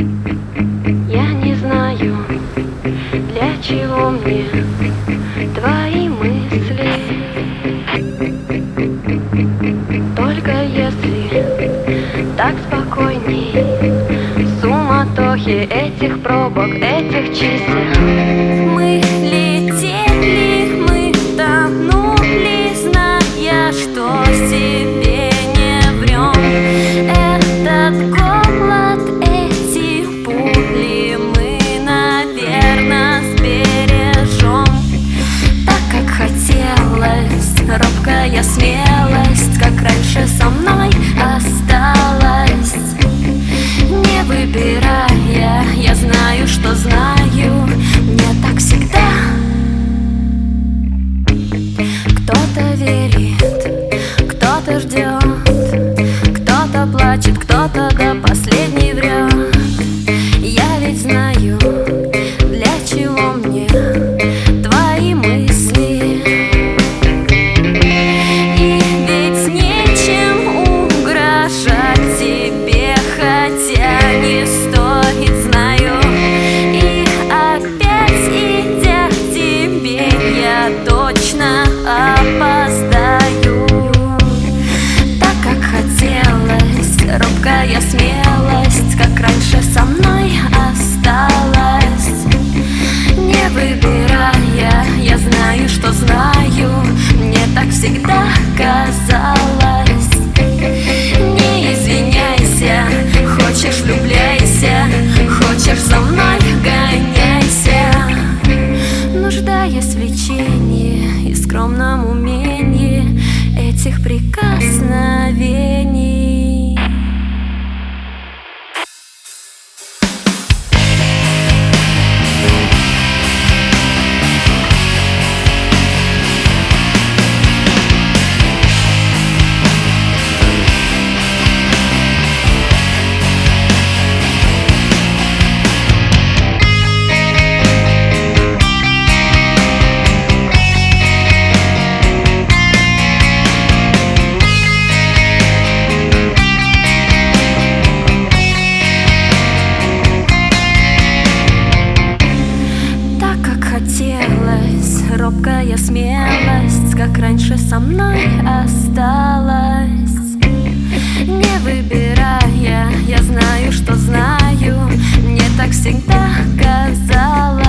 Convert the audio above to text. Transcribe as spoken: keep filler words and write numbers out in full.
Я не знаю, для чего мне твои мысли. Только если так спокойней в суматохе этих пробок, этих чисел. Мы летели, мы тонули, зная, что себе не врем. Этот голод, эти пули мы, наверное, сбережем. Так, как хотелось, робкая смелость, как раньше со мной осталась. Не выбирая, я знаю, что знаю, мне так всегда. Кто-то верит, кто-то ждет, кто-то плачет, кто-то до последней врет. Я ведь знаю, для чего мне твои мысли. И ведь нечем угрожать тебе, хотя не стоит, знаю. И опять, идя к тебе, я точно опоздаю. Так, как хотелось, робкая смелость, как раньше со мной осталась. Не выбирая, я знаю, что знаю, мне так всегда казалось. Не извиняйся, хочешь влюбляйся, хочешь за мной гоняйся. Нуждаясь в лечении и скромном умении этих прикосновений. Хотелось, робкая смелость, как раньше со мной осталась. Не выбирая, я знаю, что знаю, мне так всегда казалось.